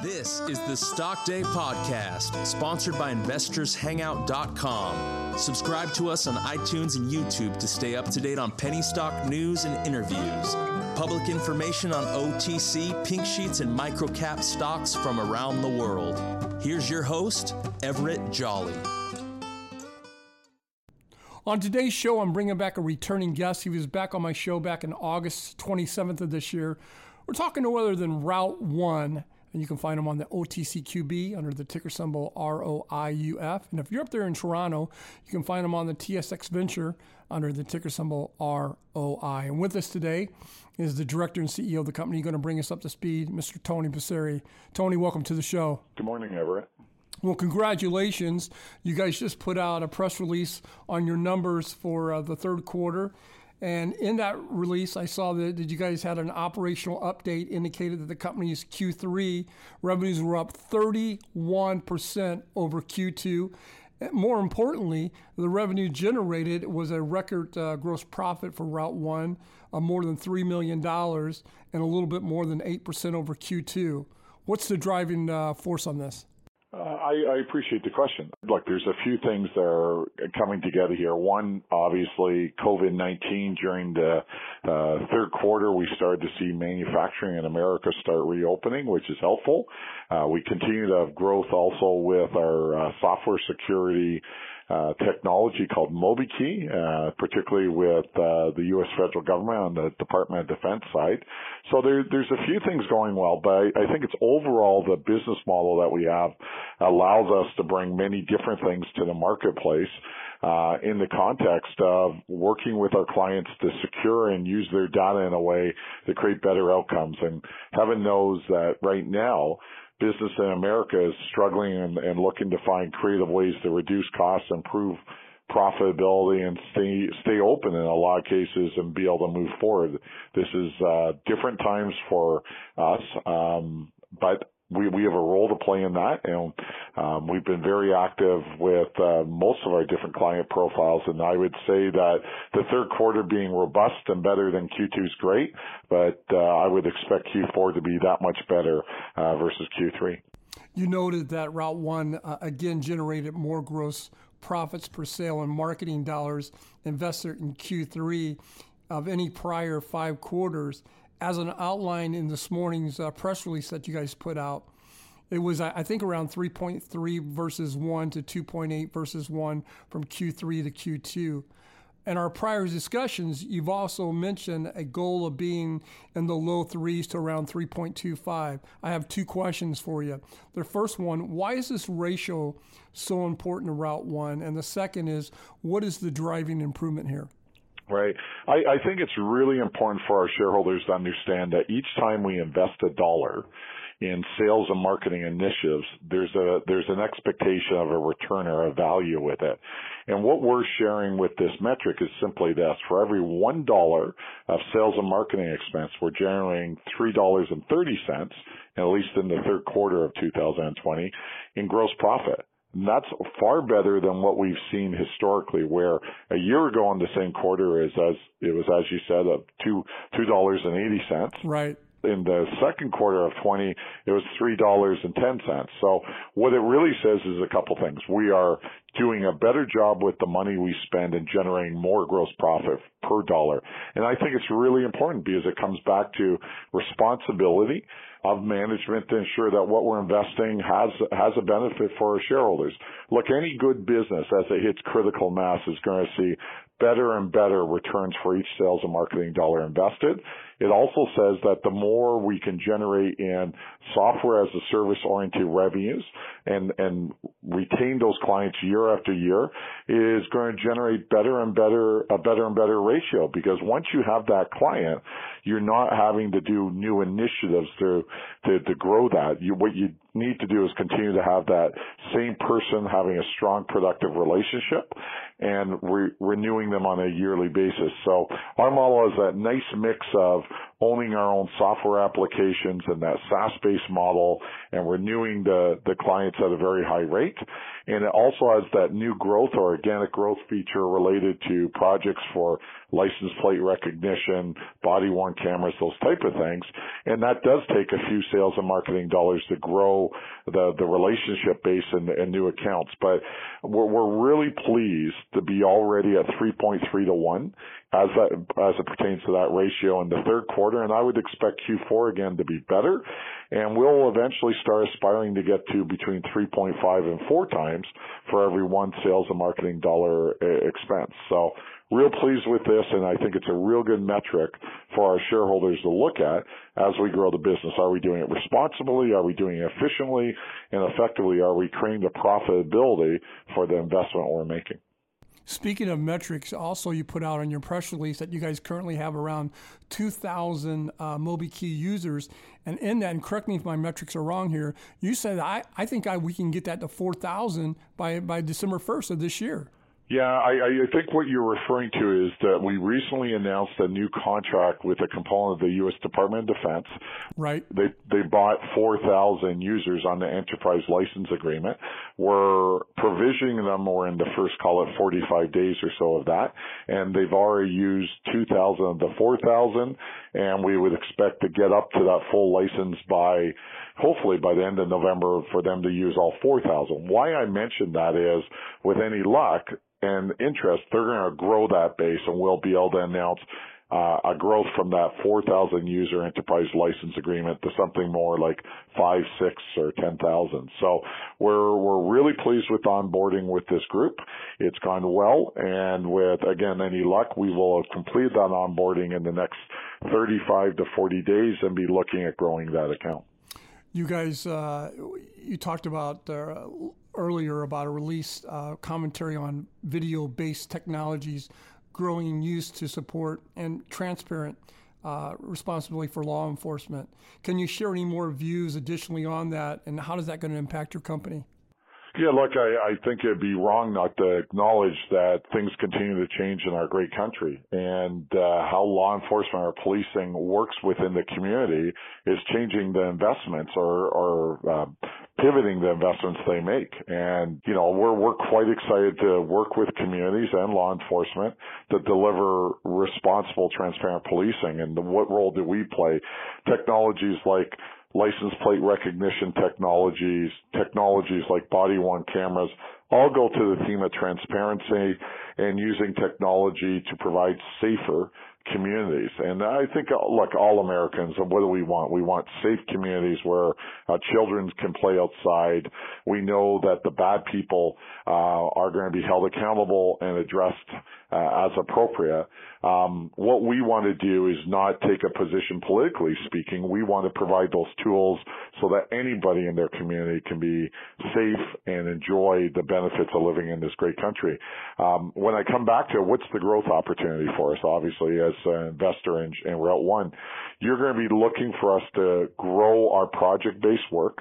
This is the Stock Day Podcast, sponsored by InvestorsHangout.com. Subscribe to us on iTunes and YouTube to stay up to date on penny stock news and interviews. Public information on OTC, pink sheets, and microcap stocks from around the world. Here's your host, Everett Jolly. On today's show, I'm bringing back a returning guest. He was back on my show back in August 27th of this year. We're talking no other than Route 1. And you can find them on the OTCQB under the ticker symbol ROIUF. And if you're up there in Toronto, you can find them on the TSX Venture under the ticker symbol ROI. And with us today is the director and CEO of the company going to bring us up to speed, Mr. Tony Passeri. Tony, welcome to the show. Good morning, Everett. Well, congratulations. You guys just put out a press release on your numbers for the third quarter. And in that release, I saw that you guys had an operational update indicated that the company's Q3 revenues were up 31% over Q2. More importantly, the revenue generated was a record gross profit for Route 1 of more than $3 million and a little bit more than 8% over Q2. What's the driving force on this? I appreciate the question. Look, there's a few things that are coming together here. One, obviously, COVID-19 during the third quarter, we started to see manufacturing in America start reopening, which is helpful. We continue to have growth also with our software security technology called MobiKey, particularly with the U.S. federal government on the Department of Defense side. So there's a few things going well, but I think it's overall the business model that we have allows us to bring many different things to the marketplace in the context of working with our clients to secure and use their data in a way to create better outcomes. And heaven knows that right now, business in America is struggling and looking to find creative ways to reduce costs, improve profitability, and stay open in a lot of cases and be able to move forward. This is different times for us, but we have a role to play in that, and we've been very active with most of our different client profiles, and I would say that the third quarter being robust and better than Q2 is great, but I would expect Q4 to be that much better versus Q3. You noted that Route 1, again, generated more gross profits per sale and marketing dollars invested in Q3 of any prior 5 quarters. As an outline in this morning's press release that you guys put out, it was, I think, around 3.3 versus 1 to 2.8 versus 1 from Q3 to Q2. In our prior discussions, you've also mentioned a goal of being in the low 3s to around 3.25. I have 2 questions for you. The first one, why is this ratio so important to Route 1? And the second is, what is the driving improvement here? Right. I think it's really important for our shareholders to understand that each time we invest a dollar in sales and marketing initiatives, there's an expectation of a return or a value with it. And what we're sharing with this metric is simply this. For every $1 of sales and marketing expense, we're generating $3.30, at least in the third quarter of 2020, in gross profit. And that's far better than what we've seen historically, where a year ago in the same quarter it was, as you said, $2.80. Right. In the second quarter of 20, it was $3.10. So what it really says is a couple things. We are doing a better job with the money we spend and generating more gross profit per dollar. And I think it's really important because it comes back to responsibility of management to ensure that what we're investing has a benefit for our shareholders. Look, any good business as it hits critical mass is going to see better and better returns for each sales and marketing dollar invested. It also says that the more we can generate in software as a service oriented revenues and retain those clients year after year is going to generate a better and better ratio, because once you have that client, you're not having to do new initiatives to grow that. What you need to do is continue to have that same person having a strong, productive relationship and renewing them on a yearly basis. So our model is that nice mix of owning our own software applications and that SaaS-based model and renewing the clients at a very high rate. And it also has that new growth or organic growth feature related to projects for license plate recognition, body-worn cameras, those type of things. And that does take a few sales and marketing dollars to grow the relationship base and new accounts. But we're really pleased to be already at 3.3 to 1 as it pertains to that ratio in the third quarter. And I would expect Q4 again to be better. And we'll eventually start aspiring to get to between 3.5 and 4 times for every one sales and marketing dollar expense. So real pleased with this, and I think it's a real good metric for our shareholders to look at as we grow the business. Are we doing it responsibly? Are we doing it efficiently and effectively? Are we creating the profitability for the investment we're making? Speaking of metrics, also you put out on your press release that you guys currently have around 2,000 MobiKEY users. And in that, and correct me if my metrics are wrong here, you said I think we can get that to 4,000 by December 1st of this year. Yeah, I think what you're referring to is that we recently announced a new contract with a component of the U.S. Department of Defense. Right. They bought 4,000 users on the enterprise license agreement. We're provisioning them, or in the first, call it 45 days or so of that, and they've already used 2,000 of the 4,000, and we would expect to get up to that full license hopefully by the end of November for them to use all 4,000. Why I mentioned that is, with any luck and interest, they're going to grow that base, and we'll be able to announce a growth from that 4,000 user enterprise license agreement to something more like 5, 6, or 10,000. So we're really pleased with onboarding with this group. It's gone well, and with, again, any luck, we will have completed that onboarding in the next 35 to 40 days and be looking at growing that account. You guys, you talked about earlier about a release commentary on video-based technologies growing use to support and transparent responsibility for law enforcement. Can you share any more views additionally on that, and how is that going to impact your company? Yeah, look, I think it'd be wrong not to acknowledge that things continue to change in our great country, and how law enforcement or policing works within the community is changing the investments or pivoting the investments they make. And, you know, we're quite excited to work with communities and law enforcement to deliver responsible, transparent policing. And what role do we play? Technologies like license plate recognition technologies like body-worn cameras, all go to the theme of transparency and using technology to provide safer communities. And I think, look, all Americans, what do we want? We want safe communities where children can play outside. We know that the bad people are going to be held accountable and addressed as appropriate. What we want to do is not take a position politically speaking. We want to provide those tools so that anybody in their community can be safe and enjoy the benefits of living in this great country. When I come back to what's the growth opportunity for us, obviously, as an investor in Route 1, you're going to be looking for us to grow our project-based work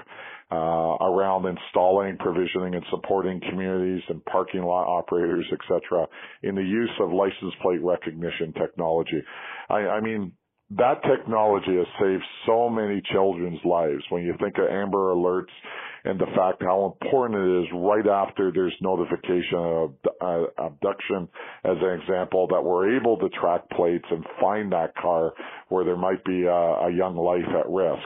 around installing, provisioning, and supporting communities and parking lot operators, et cetera, in the use of license plate recognition technology. I mean, that technology has saved so many children's lives. When you think of Amber Alerts and the fact how important it is right after there's notification of abduction, as an example, that we're able to track plates and find that car where there might be a young life at risk.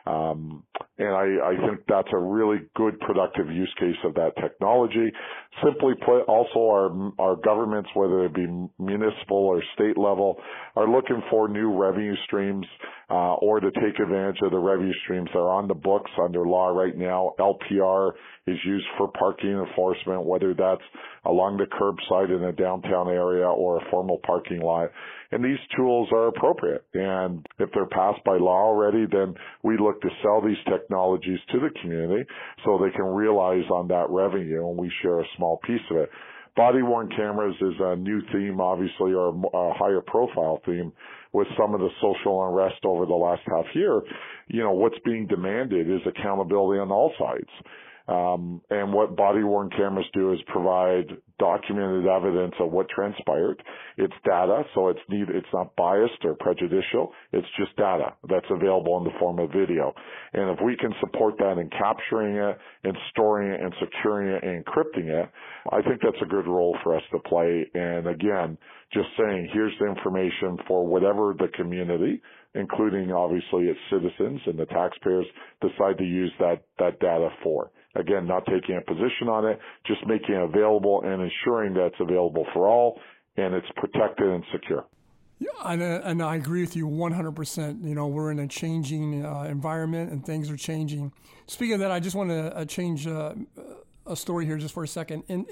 And I think that's a really good, productive use case of that technology. Simply put, also our governments, whether it be municipal or state level, are looking for new revenue streams or to take advantage of the revenue streams that are on the books under law right now. LPR is used for parking enforcement, whether that's along the curbside in a downtown area or a formal parking lot. And these tools are appropriate. And if they're passed by law already, then we look to sell these technologies to the community so they can realize on that revenue, and we share a small piece of it. Body-worn cameras is a new theme, obviously, or a higher profile theme with some of the social unrest over the last half year. You know, what's being demanded is accountability on all sides. And what body-worn cameras do is provide documented evidence of what transpired. It's data, so it's not biased or prejudicial. It's just data that's available in the form of video. And if we can support that in capturing it and storing it and securing it and encrypting it, I think that's a good role for us to play. And again, just saying, here's the information for whatever the community, including obviously its citizens and the taxpayers, decide to use that data for. Again, not taking a position on it, just making it available and ensuring that it's available for all and it's protected and secure. Yeah, and I agree with you 100%. You know, we're in a changing environment and things are changing. Speaking of that, I just want to change a story here just for a second. In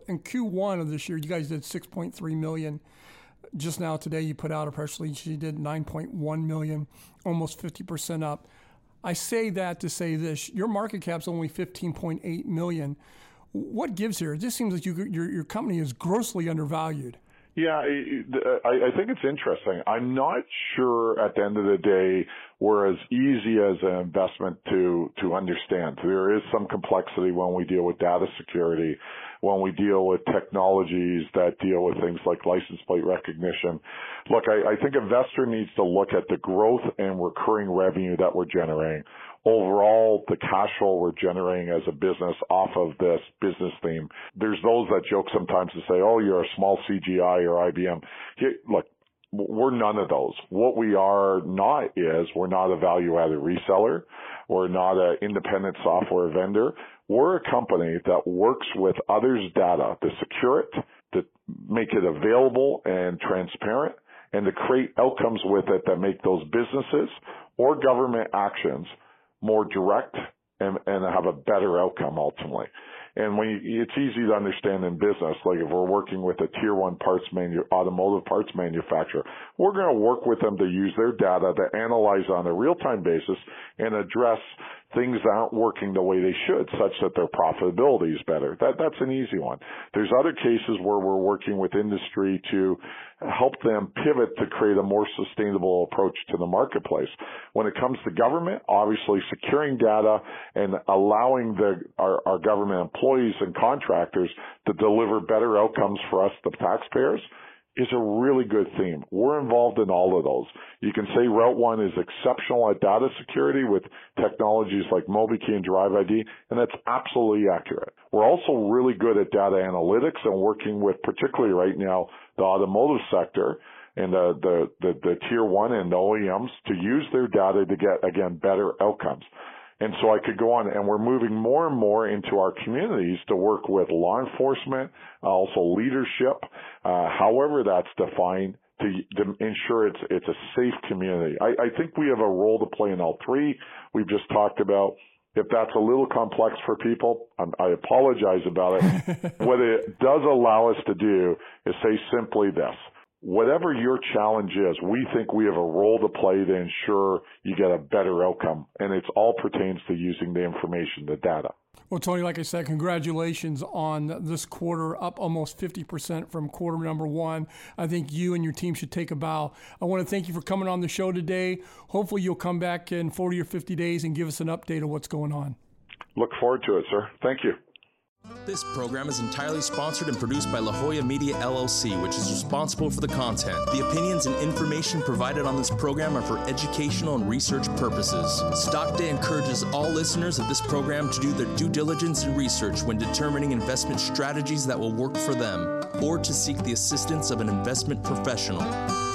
Q1 of this year, you guys did $6.3 million. Just now today, you put out a press release. You did $9.1 million, almost 50% up. I say that to say this: your market cap's only $15.8 million. What gives here? It just seems like your company is grossly undervalued. Yeah, I think it's interesting. I'm not sure at the end of the day we're as easy as an investment to understand. There is some complexity when we deal with data security, when we deal with technologies that deal with things like license plate recognition. Look, I think investor needs to look at the growth and recurring revenue that we're generating. Overall, the cash flow we're generating as a business off of this business theme. There's those that joke sometimes to say, oh, you're a small CGI or IBM. Look, we're none of those. What we are not is we're not a value-added reseller. We're not an independent software vendor. We're a company that works with others' data to secure it, to make it available and transparent, and to create outcomes with it that make those businesses or government actions more direct and have a better outcome ultimately. And it's easy to understand in business, like if we're working with a tier one automotive parts manufacturer, we're going to work with them to use their data to analyze on a real-time basis and address things that aren't working the way they should, such that their profitability is better. That's an easy one. There's other cases where we're working with industry to help them pivot to create a more sustainable approach to the marketplace. When it comes to government, obviously securing data and allowing our government employees and contractors to deliver better outcomes for us, the taxpayers, is a really good theme. We're involved in all of those. You can say Route 1 is exceptional at data security with technologies like MobiKey and Drive ID, and that's absolutely accurate. We're also really good at data analytics and working with, particularly right now, the automotive sector and the tier one and the OEMs to use their data to get, again, better outcomes. And so I could go on, and we're moving more and more into our communities to work with law enforcement, also leadership, however that's defined, to ensure it's a safe community. I think we have a role to play in all three. We've just talked about. If that's a little complex for people, I apologize about it. What it does allow us to do is say simply this. Whatever your challenge is, we think we have a role to play to ensure you get a better outcome. And it all pertains to using the information, the data. Well, Tony, like I said, congratulations on this quarter, up almost 50% from quarter number one. I think you and your team should take a bow. I want to thank you for coming on the show today. Hopefully you'll come back in 40 or 50 days and give us an update of what's going on. Look forward to it, sir. Thank you. This program is entirely sponsored and produced by La Jolla Media LLC, which is responsible for the content. The opinions and information provided on this program are for educational and research purposes. Stock Day encourages all listeners of this program to do their due diligence and research when determining investment strategies that will work for them, or to seek the assistance of an investment professional.